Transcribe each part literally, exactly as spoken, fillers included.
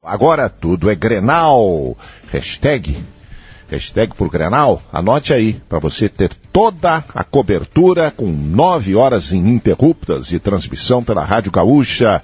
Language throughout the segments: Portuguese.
Agora tudo é Grenal. Hashtag, hashtag por Grenal. Anote aí, para você ter toda a cobertura com nove horas ininterruptas de transmissão pela Rádio Gaúcha,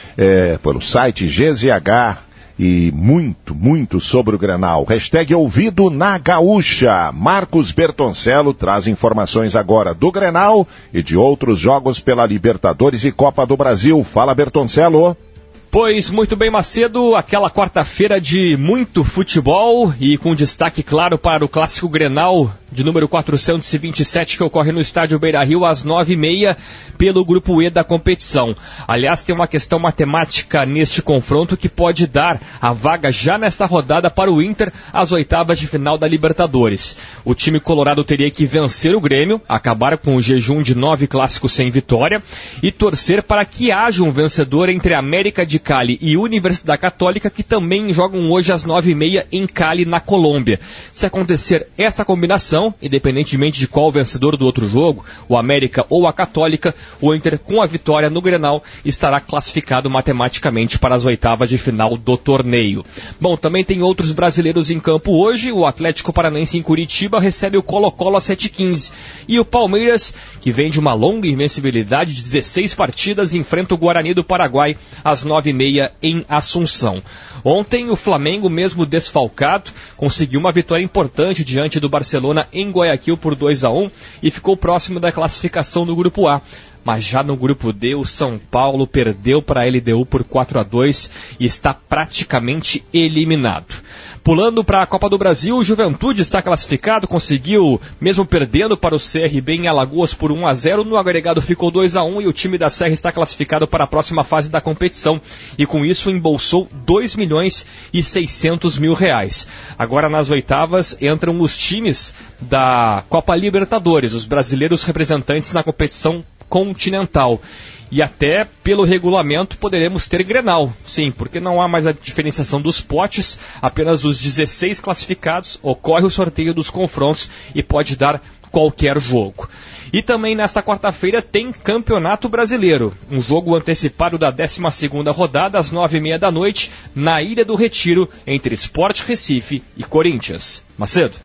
é, pelo site G Z H e muito, muito sobre o Grenal. Hashtag ouvido na Gaúcha. Marcos Bertoncello traz informações agora do Grenal e de outros jogos pela Libertadores e Copa do Brasil. Fala, Bertoncello. Pois, muito bem, Macedo, aquela quarta-feira de muito futebol e com destaque claro para o Clássico Grenal de número quatrocentos e vinte e sete que ocorre no estádio Beira-Rio às nove e meia pelo Grupo E da competição. Aliás, tem uma questão matemática neste confronto que pode dar a vaga já nesta rodada para o Inter às oitavas de final da Libertadores. O time colorado teria que vencer o Grêmio, acabar com o jejum de nove clássicos sem vitória e torcer para que haja um vencedor entre a América de Cali e Universidade Católica, que também jogam hoje às nove e meia em Cali, na Colômbia. Se acontecer essa combinação, independentemente de qual vencedor do outro jogo, o América ou a Católica, o Inter, com a vitória no Grenal, estará classificado matematicamente para as oitavas de final do torneio. Bom, também tem outros brasileiros em campo hoje. O Atlético Paranaense em Curitiba recebe o Colo-Colo às sete e quinze. E o Palmeiras, que vem de uma longa invencibilidade de dezesseis partidas, enfrenta o Guarani do Paraguai às nove e meia em Assunção. Ontem, o Flamengo, mesmo desfalcado, conseguiu uma vitória importante diante do Barcelona em Guayaquil por dois a um e ficou próximo da classificação do Grupo A. Mas já no Grupo D, o São Paulo perdeu para a L D U por quatro a dois e está praticamente eliminado. Pulando para a Copa do Brasil, o Juventude está classificado, conseguiu, mesmo perdendo para o C R B em Alagoas por um a zero, no agregado ficou dois a um e o time da Serra está classificado para a próxima fase da competição e com isso embolsou dois milhões e seiscentos mil reais. Agora nas oitavas entram os times da Copa Libertadores, os brasileiros representantes na competição continental. E até pelo regulamento poderemos ter Grenal, sim, porque não há mais a diferenciação dos potes, apenas os dezesseis classificados, ocorre o sorteio dos confrontos e pode dar qualquer jogo. E também nesta quarta-feira tem Campeonato Brasileiro, um jogo antecipado da décima segunda rodada às nove e meia da noite, na Ilha do Retiro, entre Sport Recife e Corinthians. Macedo.